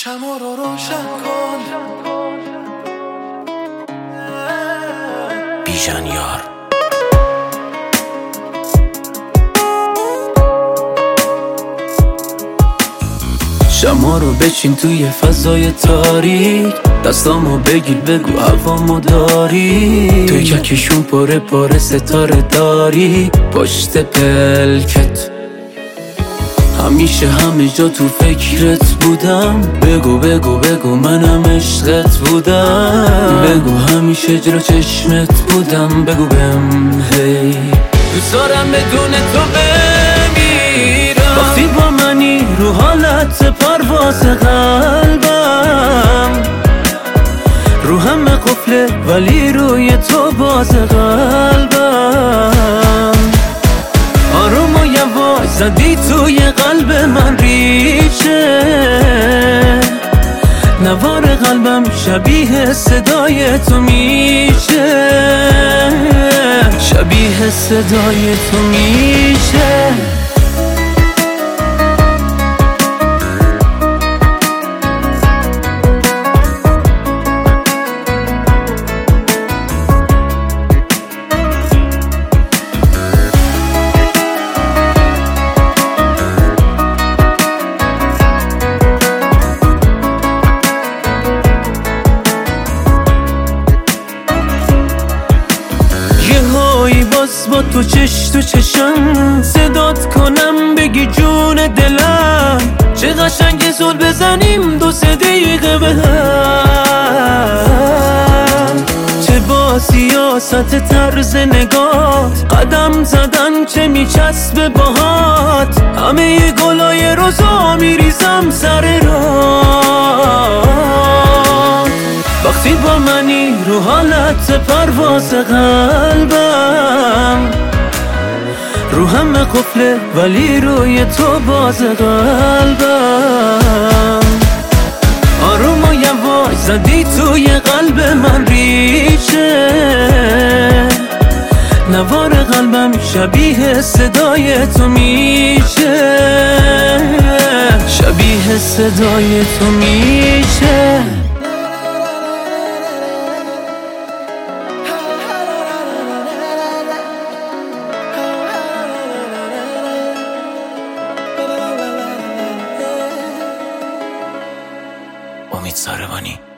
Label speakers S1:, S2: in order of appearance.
S1: شمع رو روشن کن.
S2: بیژن یار. شمع رو بچین توی فضای تاریک، دستامو بگیر بگو هوامو داری. توی ککشون پاره پاره ستاره داری پشت پلکت. همیشه همه جا تو فکرت بودم. بگو بگو بگو منم عشقت بودم. بگو همیشه جلو چشمت بودم. بگو بهم هی دوست دارم بدون تو بمیرم. وقتی با منی رو حالت پرواز قلبم، رو همه قفله ولی روی تو باز قلبم. آروم و یواش زدی توی قلب من ریشه، نوار قلبم شبیه صدای تو میشه، شبیه صدای تو میشه. با تو چش تو چشم صدات کنم بگی جون دلم. چه قشنگ زل بزنیم 2-3 دقیقه به هم. چه با سیاست طرز نگات قدم زدن چه میچسبه باهات. همه گلای روزا میریزم سر راه. وقتی با منی رو حالت پرواز قلبم، رو همه قفله ولی روی تو باز قلبم. آروم و یواش زدی توی قلب من ریشه، نوار قلبم شبیه صدای تو میشه، شبیه صدای تو میشه. امید ساربانی.